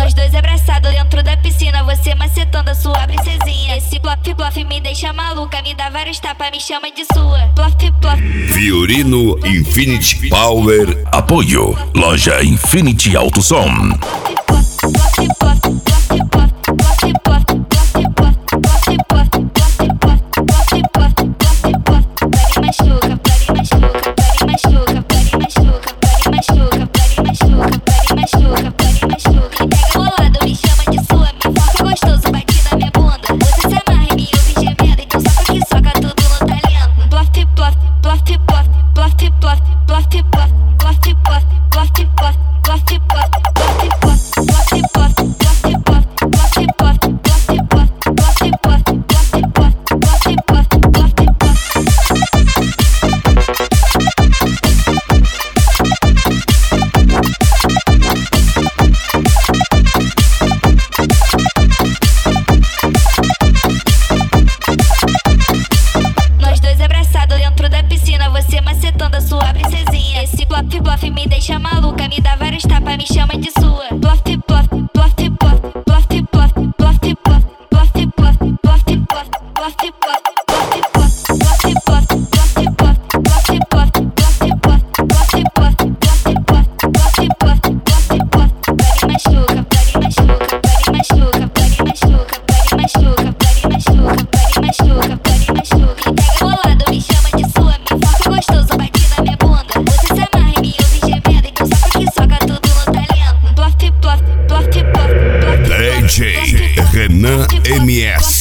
Nós dois abraçados dentro da piscina, você macetando a sua princesinha. Esse plof plof me deixa maluca, me dá vários tapas, me chama de sua. Plof plof. Fiorino Infinity Power. Apoio Loja Infinity Alto Som. Você macetando a sua princesinha. Esse plof plof me deixa maluca, me dá vários tapas, me chama de sua. Plof plof, plof plof, plof plof, plof plof, plof plof, plof plof, plof plof, plof plof, plof plof, plof plof, plof plof, plof plof, plof plof, plof plof. Pare machuca, pare machuca, pare machuca, pare machuca, pare machuca, pare machuca, pare machuca, pare machuca. Pega bolado, me chama de sua. Gostoso, bate na minha bunda. Você se amarra e me ouve gemendo, então soca que soca tudo no talento. Plof, plof, plof, plof, plof. DJ Renan MS.